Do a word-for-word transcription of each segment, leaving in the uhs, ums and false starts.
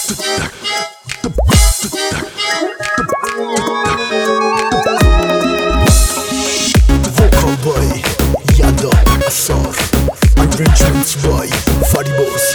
Vocal by Yada Asar, arrangements by Faribos.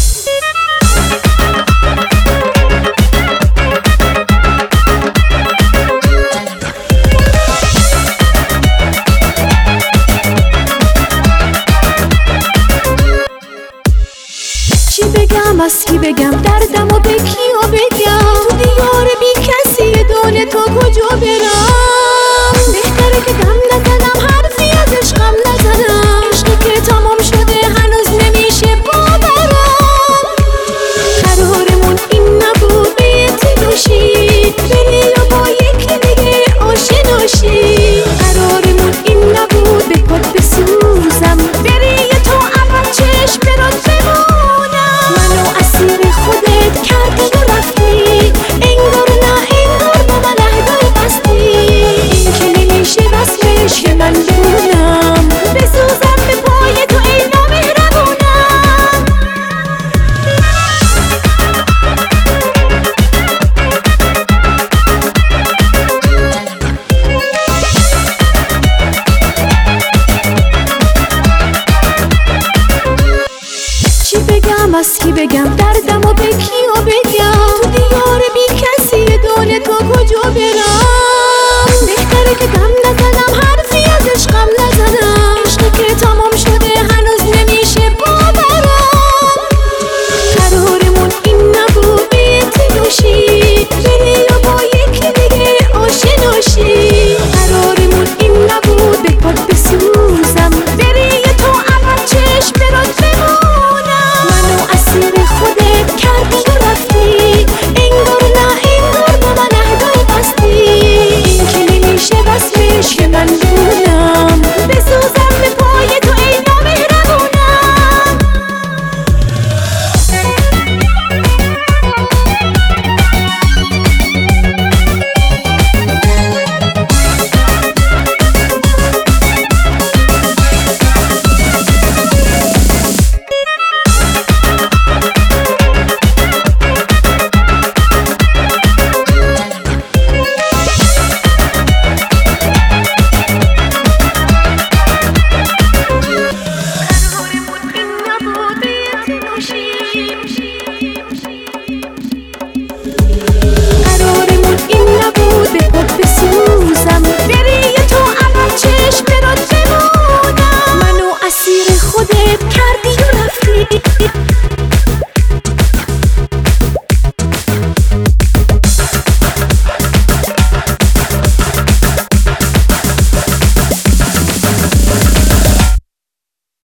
چی بگم از کی بگم دردمو به کیو بگم تو دیار بی کسی دونه تو کجا برم بهتره که دم نزنم حرفی از عشقم نزنم عشقی که تمام شده هنوز نمیشه باورم قرارمون این نبود به یه تلاشی بری و با یکی دیگه آشنا شی قرارمون این نبود به پات بسوزم بری یه تو اول چشم برات بمونم منو اسیر خودت کردی و رفتی انگار نه انگار با من عهدای بستی این که نمیشه وصلش که من بمونم بسوزم به پای تو ای نامهربونم چی بگم از کی بگم دردمو به کیو بگم تو دیار بی کسی دونه تو کجا برم بهتره که دم نزنم حرفی از عشقم نزنم عشقی که تمام شده هنوز نمیشه باورم قرارمون این نبود به یه تلاشی بری و با یکی دیگه آشنا شی قرارمون این نبود به پات بسوزم بری یه تو اول چشم برات بمونم منو اسیر خودت کردی و رفتی انگار نه انگار با من عهدای بستی این که نمیشه وصلش که من بمونم بسوزم به پای تو ای نامهربونم قرارمون این نبود به پات بسوزم بری یه تو اول چشم برات